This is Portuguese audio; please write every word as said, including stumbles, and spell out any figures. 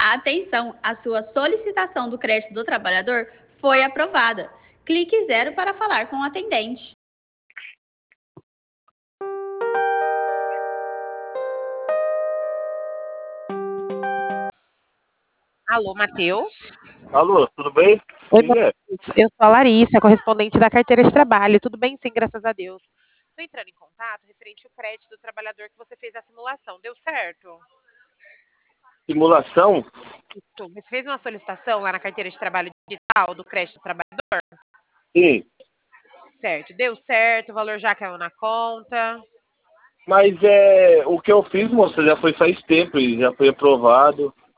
Atenção, a sua solicitação do crédito do trabalhador foi aprovada. Clique zero para falar com o atendente. Alô, Matheus? Alô, tudo bem? Oi, Quem é? Matheus. Eu sou a Larissa, correspondente da carteira de trabalho. Tudo bem? Sim, graças a Deus. Estou entrando em contato referente ao crédito do trabalhador que você fez a simulação. Deu certo? Simulação? Isso. Você fez uma solicitação lá na carteira de trabalho digital do crédito do trabalhador? Sim. Certo. Deu certo, o valor já caiu na conta. Mas é, o que eu fiz, moça, já foi faz tempo e já foi aprovado.